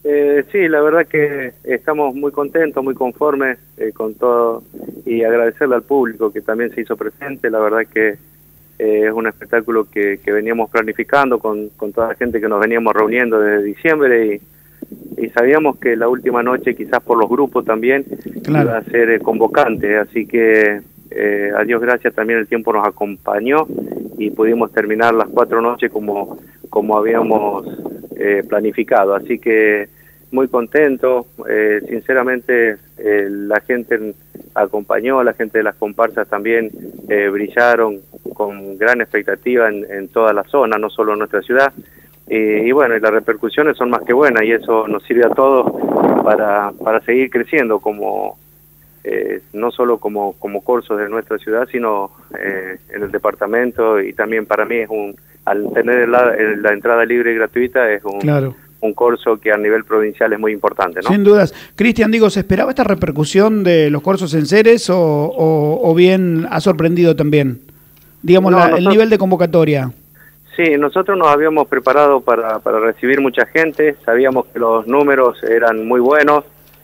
Sí, la verdad que estamos muy contentos, muy conformes con todo y agradecerle al público que también se hizo presente. La verdad que es un espectáculo que veníamos planificando con toda la gente que nos veníamos reuniendo desde diciembre y sabíamos que la última noche, quizás por los grupos también, Claro. iba a ser convocante, así que a Dios gracias también el tiempo nos acompañó y pudimos terminar las 4 noches como habíamos planificado, así que muy contento, sinceramente la gente acompañó, la gente de las comparsas también brillaron con gran expectativa en toda la zona, no solo en nuestra ciudad, y bueno, y las repercusiones son más que buenas y eso nos sirve a todos para seguir creciendo como no solo como corsos de nuestra ciudad, sino en el departamento, y también para mí es al tener la entrada libre y gratuita es Claro. un corso que a nivel provincial es muy importante, ¿no? Sin dudas. Cristian, digo, ¿se esperaba esta repercusión de los corsos en Ceres o bien ha sorprendido también? Digamos, el nivel de convocatoria. Sí, nosotros nos habíamos preparado para recibir mucha gente, sabíamos que los números eran muy buenos,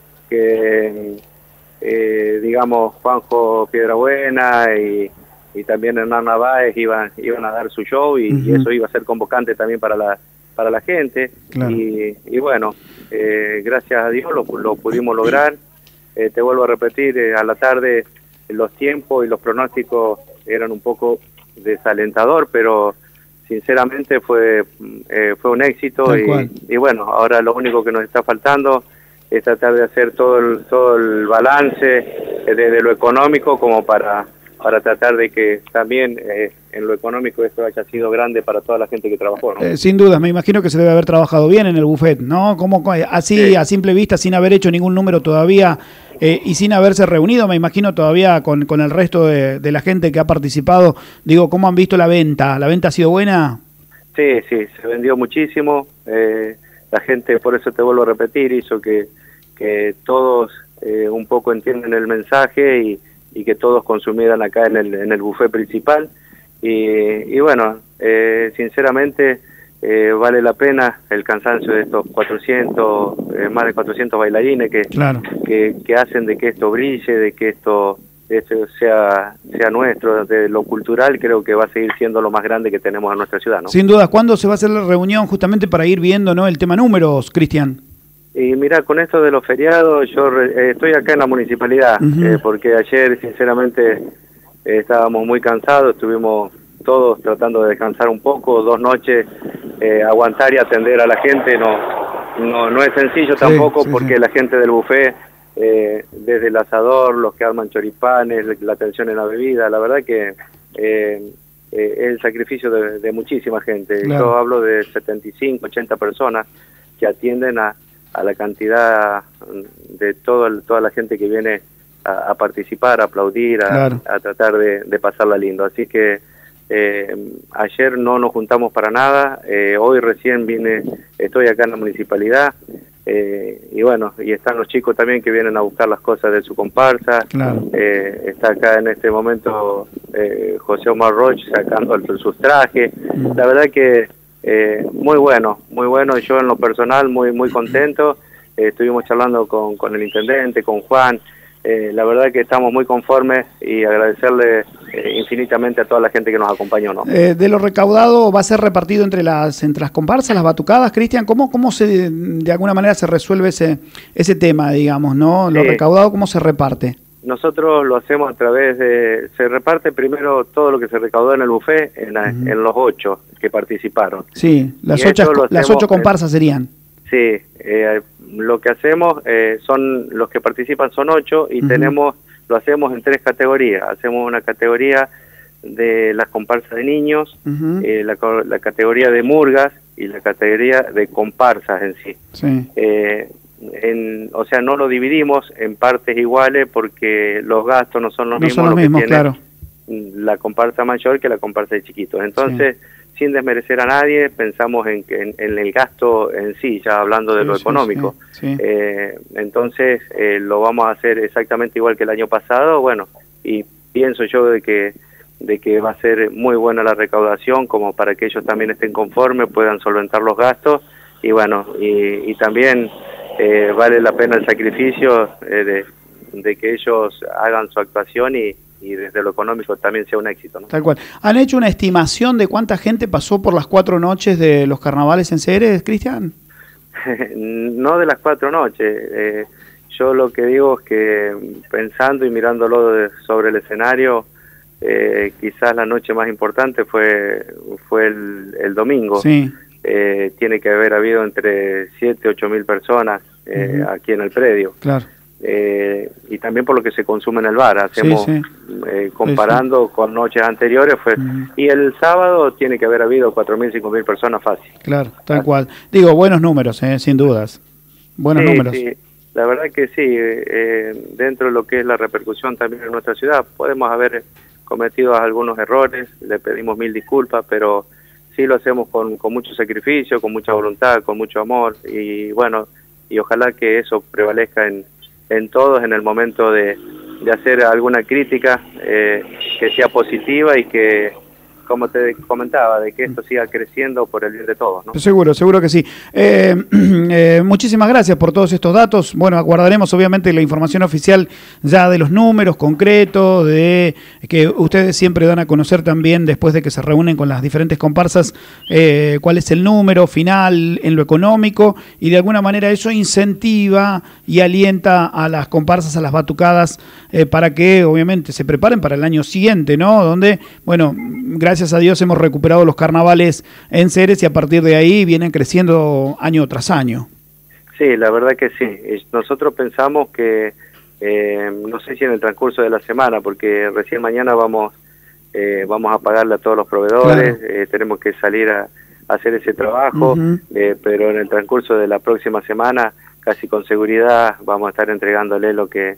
que digamos Juanjo Piedrabuena y también Hernán Narváez iban a dar su show y eso iba a ser convocante también para la gente. Claro. Y bueno, gracias a Dios lo pudimos lograr. Te vuelvo a repetir, a la tarde los tiempos y los pronósticos eran un poco desalentador, pero sinceramente fue un éxito y bueno, ahora lo único que nos está faltando es tratar de hacer todo el balance de lo económico como para tratar de que también en lo económico esto haya sido grande para toda la gente que trabajó, ¿no? Sin duda, me imagino que se debe haber trabajado bien en el buffet, ¿no? Así, sí. A simple vista, sin haber hecho ningún número todavía y sin haberse reunido, me imagino todavía con el resto de la gente que ha participado. Digo, ¿cómo han visto la venta? ¿La venta ha sido buena? Sí, se vendió muchísimo. La gente, por eso te vuelvo a repetir, hizo que todos un poco entienden el mensaje y que todos consumieran acá en el buffet principal y bueno, sinceramente vale la pena el cansancio de estos 400, más de 400 bailarines Claro. que hacen de que esto brille, de que esto sea nuestro, de lo cultural. Creo que va a seguir siendo lo más grande que tenemos en nuestra ciudad, ¿no? Sin duda. ¿Cuándo se va a hacer la reunión justamente para ir viendo, ¿no?, el tema números, Cristian? Y mira, con esto de los feriados, yo estoy acá en la municipalidad, porque ayer sinceramente estábamos muy cansados, estuvimos todos tratando de descansar un poco, 2 noches, aguantar y atender a la gente no es sencillo tampoco, porque la gente del buffet, desde el asador, los que arman choripanes, la atención en la bebida, la verdad que es el sacrificio de muchísima gente. Claro. Yo hablo de 75, 80 personas que atienden a la cantidad de toda la gente que viene a participar, a aplaudir, Claro. a tratar de pasarla lindo. Así que ayer no nos juntamos para nada, hoy recién estoy acá en la municipalidad, y bueno, y están los chicos también que vienen a buscar las cosas de su comparsa. Claro. Está acá en este momento José Omar Roche sacando sus trajes. La verdad que muy bueno, yo en lo personal muy contento. Estuvimos charlando con el intendente, con Juan. La verdad que estamos muy conformes y agradecerle infinitamente a toda la gente que nos acompañó, ¿no? De lo recaudado, ¿va a ser repartido entre las comparsas, las batucadas, Cristian? ¿Cómo de alguna manera se resuelve ese tema, digamos, ¿no? Lo recaudado, ¿cómo se reparte? Nosotros lo hacemos a través se reparte primero todo lo que se recaudó en el buffet en los 8 que participaron. Sí, las 8 comparsas serían. Sí, lo que hacemos son, los que participan son 8 y lo hacemos en 3 categorías. Hacemos una categoría de las comparsas de niños, la categoría de murgas y la categoría de comparsas en sí. Sí. O sea, no lo dividimos en partes iguales porque los gastos no son los mismos que tiene claro. La comparsa mayor que la comparsa de chiquitos. Entonces, sin desmerecer a nadie, pensamos en el gasto en sí, ya hablando de lo económico. Sí. Entonces, lo vamos a hacer exactamente igual que el año pasado, bueno, y pienso yo de que va a ser muy buena la recaudación, como para que ellos también estén conformes, puedan solventar los gastos, y bueno, y también vale la pena el sacrificio de que ellos hagan su actuación y desde lo económico también sea un éxito, ¿no? Tal cual. ¿Han hecho una estimación de cuánta gente pasó por las 4 noches de los carnavales en Ceres, Cristian? No de las 4 noches. Yo lo que digo es que pensando y mirándolo sobre el escenario, quizás la noche más importante fue el domingo. Sí. Tiene que haber habido entre 7 y 8 mil personas aquí en el predio. Claro. Y también por lo que se consume en el bar, hacemos comparando con noches anteriores y el sábado tiene que haber habido 4.000, 5.000 personas fácil. Claro, tal cual. Digo, buenos números, sin dudas. Buenos números. Sí, la verdad que sí, dentro de lo que es la repercusión también en nuestra ciudad, podemos haber cometido algunos errores, le pedimos 1000 disculpas, pero sí lo hacemos con mucho sacrificio, con mucha voluntad, con mucho amor, y bueno, y ojalá que eso prevalezca en todos en el momento de hacer alguna crítica que sea positiva y que, como te comentaba, de que esto siga creciendo por el bien de todos, ¿no? Seguro, seguro que sí. Muchísimas gracias por todos estos datos. Bueno, aguardaremos obviamente la información oficial ya de los números concretos, de que ustedes siempre dan a conocer también después de que se reúnen con las diferentes comparsas cuál es el número final en lo económico, y de alguna manera eso incentiva y alienta a las comparsas, a las batucadas, para que obviamente se preparen para el año siguiente, ¿no? Donde, bueno, gracias a Dios hemos recuperado los carnavales en Ceres y a partir de ahí vienen creciendo año tras año. Sí, la verdad que sí. Nosotros pensamos que, no sé si en el transcurso de la semana, porque recién mañana vamos a pagarle a todos los proveedores, claro. Tenemos que salir a hacer ese trabajo, pero en el transcurso de la próxima semana, casi con seguridad, vamos a estar entregándole lo que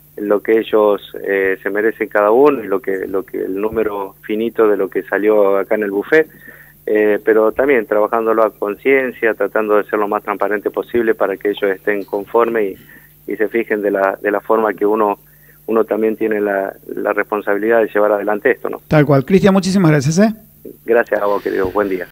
ellos se merecen cada uno y lo que el número finito de lo que salió acá en el buffet, pero también trabajándolo a conciencia, tratando de ser lo más transparente posible para que ellos estén conformes y se fijen de la forma que uno también tiene la responsabilidad de llevar adelante esto, ¿no? Tal cual. Cristian, muchísimas gracias. Gracias a vos, querido. Buen día.